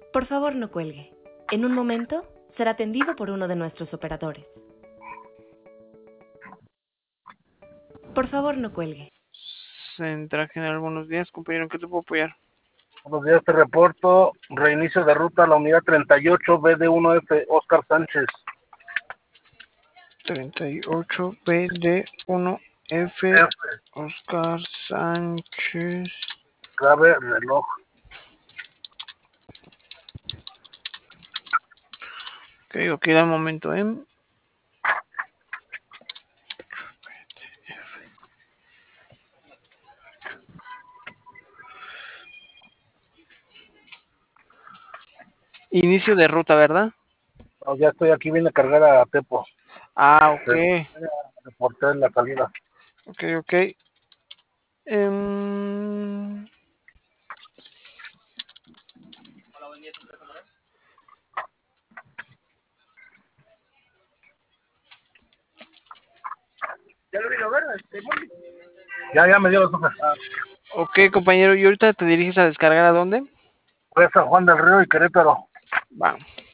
Por favor, no cuelgue. En un momento será atendido por uno de nuestros operadores. Por favor, no cuelgue. Central General, buenos días, compañero, ¿en qué te puedo apoyar? Buenos días, te reporto reinicio de ruta a la unidad 38 BD1F, Oscar Sánchez. 38 BD1F, Oscar Sánchez. Clave reloj. Ok, da un momento, Inicio de ruta, ¿verdad? No, ya estoy aquí, vine a cargar a Tepo. Ah, ok. Reporté en la salida. Ok. Hola, buen día, ¿tu teléfono es? ¿Ya lo vino a ver? Ya me dio los ojos. Ok, compañero, ¿y ahorita te diriges a descargar a dónde? Fue a San Juan del Río y Querétaro. Va.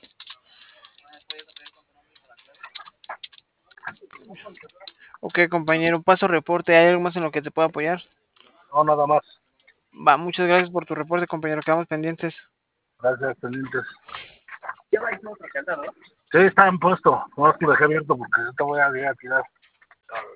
Ok, compañero, paso reporte. ¿Hay algo más en lo que te pueda apoyar? No, nada más. Va, muchas gracias por tu reporte, compañero. Quedamos pendientes. Gracias, pendientes. Ya va a ir otra cantada, ¿no? Sí, está en puesto. No es que lo dejé abierto porque ahorita voy a ir a tirar.